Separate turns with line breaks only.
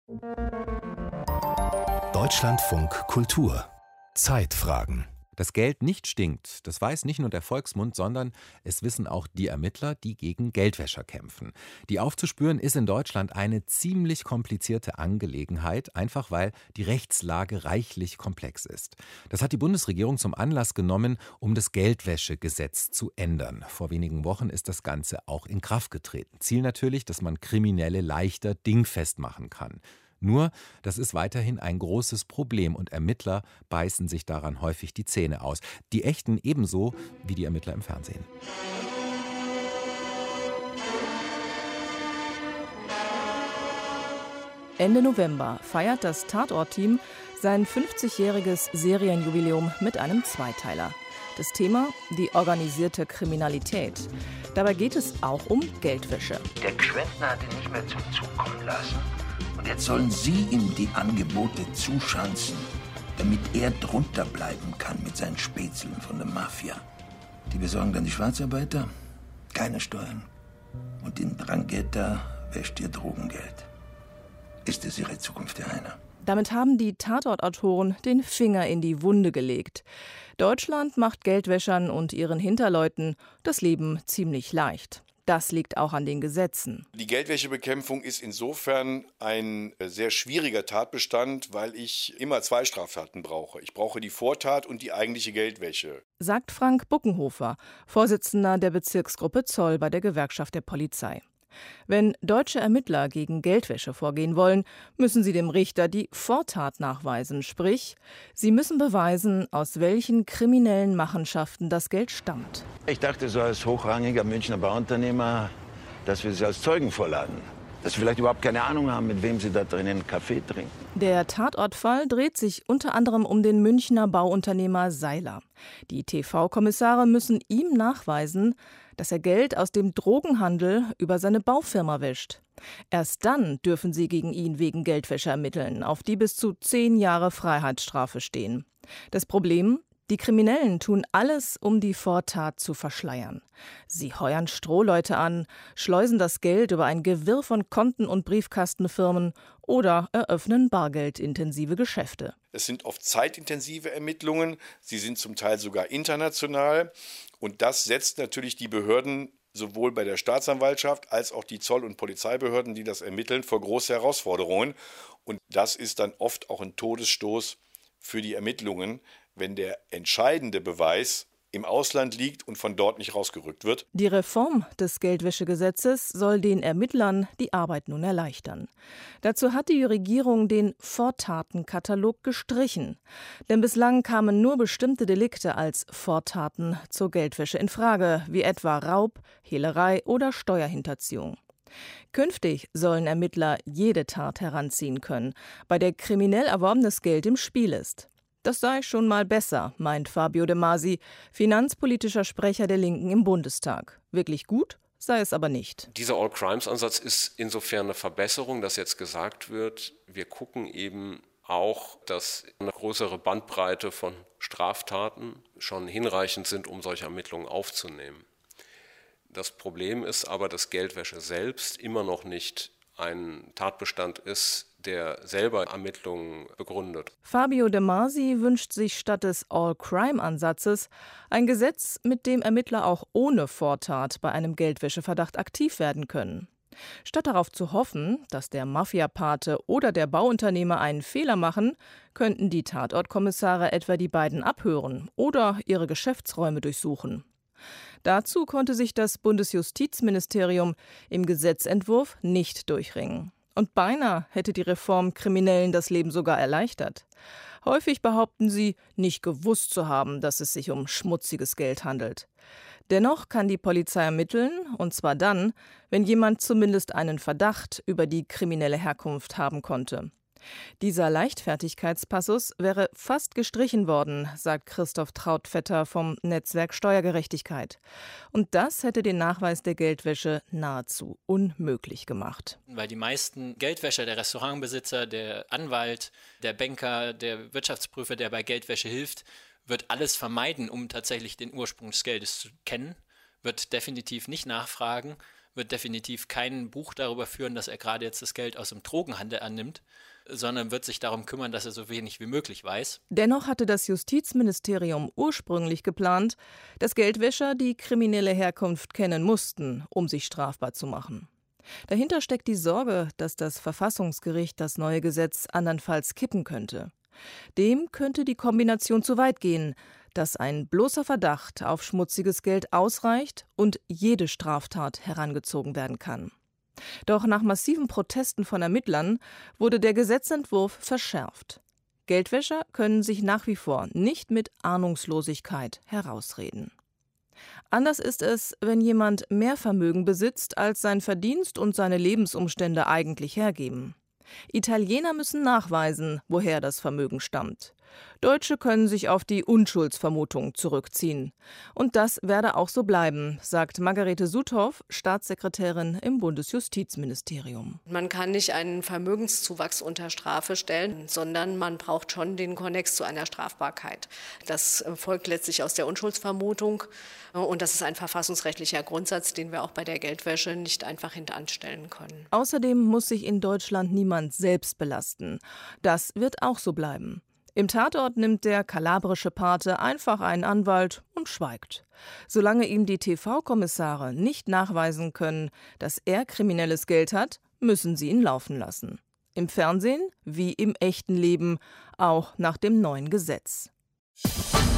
Deutschlandfunk Kultur Zeitfragen.
Dass Geld nicht stinkt, das weiß nicht nur der Volksmund, sondern es wissen auch die Ermittler, die gegen Geldwäscher kämpfen. Die aufzuspüren ist in Deutschland eine ziemlich komplizierte Angelegenheit, einfach weil die Rechtslage reichlich komplex ist. Das hat die Bundesregierung zum Anlass genommen, um das Geldwäschegesetz zu ändern. Vor wenigen Wochen ist das Ganze auch in Kraft getreten. Ziel natürlich, dass man Kriminelle leichter dingfest machen kann. Nur, das ist weiterhin ein großes Problem und Ermittler beißen sich daran häufig die Zähne aus. Die Echten ebenso wie die Ermittler im Fernsehen.
Ende November feiert das Tatort-Team sein 50-jähriges Serienjubiläum mit einem Zweiteiler. Das Thema: die organisierte Kriminalität. Dabei geht es auch um Geldwäsche.
Der Gschwendtner hat ihn nicht mehr zum Zug kommen lassen. Und jetzt sollen Sie ihm die Angebote zuschanzen, damit er drunter bleiben kann mit seinen Spätzeln von der Mafia. Die besorgen dann die Schwarzarbeiter, keine Steuern. Und in Drangheta wäscht ihr Drogengeld. Ist es Ihre Zukunft, Herr Heiner?
Damit haben die Tatortautoren den Finger in die Wunde gelegt. Deutschland macht Geldwäschern und ihren Hinterleuten das Leben ziemlich leicht. Das liegt auch an den Gesetzen.
Die Geldwäschebekämpfung ist insofern ein sehr schwieriger Tatbestand, weil ich immer zwei Straftaten brauche. Ich brauche die Vortat und die eigentliche Geldwäsche.
Sagt Frank Buckenhofer, Vorsitzender der Bezirksgruppe Zoll bei der Gewerkschaft der Polizei. Wenn deutsche Ermittler gegen Geldwäsche vorgehen wollen, müssen sie dem Richter die Vortat nachweisen. Sprich, sie müssen beweisen, aus welchen kriminellen Machenschaften das Geld stammt.
Ich dachte so als hochrangiger Münchner Bauunternehmer, dass wir Sie als Zeugen vorladen. Dass Sie vielleicht überhaupt keine Ahnung haben, mit wem Sie da drinnen Kaffee trinken. Der
Tatortfall dreht sich unter anderem um den Münchner Bauunternehmer Seiler. Die TV-Kommissare müssen ihm nachweisen, dass er Geld aus dem Drogenhandel über seine Baufirma wäscht. Erst dann dürfen sie gegen ihn wegen Geldwäsche ermitteln, auf die bis zu 10 Jahre Freiheitsstrafe stehen. Das Problem: die Kriminellen tun alles, um die Vortat zu verschleiern. Sie heuern Strohleute an, schleusen das Geld über ein Gewirr von Konten und Briefkastenfirmen oder eröffnen bargeldintensive Geschäfte.
Es sind oft zeitintensive Ermittlungen, sie sind zum Teil sogar international. Und das setzt natürlich die Behörden, sowohl bei der Staatsanwaltschaft als auch die Zoll- und Polizeibehörden, die das ermitteln, vor große Herausforderungen. Und das ist dann oft auch ein Todesstoß für die Ermittlungen, wenn der entscheidende Beweis im Ausland liegt und von dort nicht rausgerückt wird.
Die Reform des Geldwäschegesetzes soll den Ermittlern die Arbeit nun erleichtern. Dazu hat die Regierung den Vortatenkatalog gestrichen. Denn bislang kamen nur bestimmte Delikte als Vortaten zur Geldwäsche in Frage, wie etwa Raub, Hehlerei oder Steuerhinterziehung. Künftig sollen Ermittler jede Tat heranziehen können, bei der kriminell erworbenes Geld im Spiel ist. Das sei schon mal besser, meint Fabio De Masi, finanzpolitischer Sprecher der Linken im Bundestag. Wirklich gut sei es aber nicht.
Dieser All-Crimes-Ansatz ist insofern eine Verbesserung, dass jetzt gesagt wird, wir gucken eben auch, dass eine größere Bandbreite von Straftaten schon hinreichend sind, um solche Ermittlungen aufzunehmen. Das Problem ist aber, dass Geldwäsche selbst immer noch nicht ein Tatbestand ist, der selber Ermittlungen begründet.
Fabio De Masi wünscht sich statt des All-Crime-Ansatzes ein Gesetz, mit dem Ermittler auch ohne Vortat bei einem Geldwäscheverdacht aktiv werden können. Statt darauf zu hoffen, dass der Mafiapate oder der Bauunternehmer einen Fehler machen, könnten die Tatortkommissare etwa die beiden abhören oder ihre Geschäftsräume durchsuchen. Dazu konnte sich das Bundesjustizministerium im Gesetzentwurf nicht durchringen. Und beinahe hätte die Reform Kriminellen das Leben sogar erleichtert. Häufig behaupten sie, nicht gewusst zu haben, dass es sich um schmutziges Geld handelt. Dennoch kann die Polizei ermitteln, und zwar dann, wenn jemand zumindest einen Verdacht über die kriminelle Herkunft haben konnte. Dieser Leichtfertigkeitspassus wäre fast gestrichen worden, sagt Christoph Trautvetter vom Netzwerk Steuergerechtigkeit. Und das hätte den Nachweis der Geldwäsche nahezu unmöglich gemacht.
Weil die meisten Geldwäscher, der Restaurantbesitzer, der Anwalt, der Banker, der Wirtschaftsprüfer, der bei Geldwäsche hilft, wird alles vermeiden, um tatsächlich den Ursprung des Geldes zu kennen, wird definitiv nicht nachfragen, wird definitiv kein Buch darüber führen, dass er gerade jetzt das Geld aus dem Drogenhandel annimmt, sondern wird sich darum kümmern, dass er so wenig wie möglich weiß.
Dennoch hatte das Justizministerium ursprünglich geplant, dass Geldwäscher die kriminelle Herkunft kennen mussten, um sich strafbar zu machen. Dahinter steckt die Sorge, dass das Verfassungsgericht das neue Gesetz andernfalls kippen könnte. Dem könnte die Kombination zu weit gehen, dass ein bloßer Verdacht auf schmutziges Geld ausreicht und jede Straftat herangezogen werden kann. Doch nach massiven Protesten von Ermittlern wurde der Gesetzentwurf verschärft. Geldwäscher können sich nach wie vor nicht mit Ahnungslosigkeit herausreden. Anders ist es, wenn jemand mehr Vermögen besitzt, als sein Verdienst und seine Lebensumstände eigentlich hergeben. Italiener müssen nachweisen, woher das Vermögen stammt. Deutsche können sich auf die Unschuldsvermutung zurückziehen. Und das werde auch so bleiben, sagt Margarete Suthoff, Staatssekretärin im Bundesjustizministerium.
Man kann nicht einen Vermögenszuwachs unter Strafe stellen, sondern man braucht schon den Konnex zu einer Strafbarkeit. Das folgt letztlich aus der Unschuldsvermutung und das ist ein verfassungsrechtlicher Grundsatz, den wir auch bei der Geldwäsche nicht einfach hintanstellen können.
Außerdem muss sich in Deutschland niemand selbst belasten. Das wird auch so bleiben. Im Tatort nimmt der kalabrische Pate einfach einen Anwalt und schweigt. Solange ihm die TV-Kommissare nicht nachweisen können, dass er kriminelles Geld hat, müssen sie ihn laufen lassen. Im Fernsehen wie im echten Leben, auch nach dem neuen Gesetz.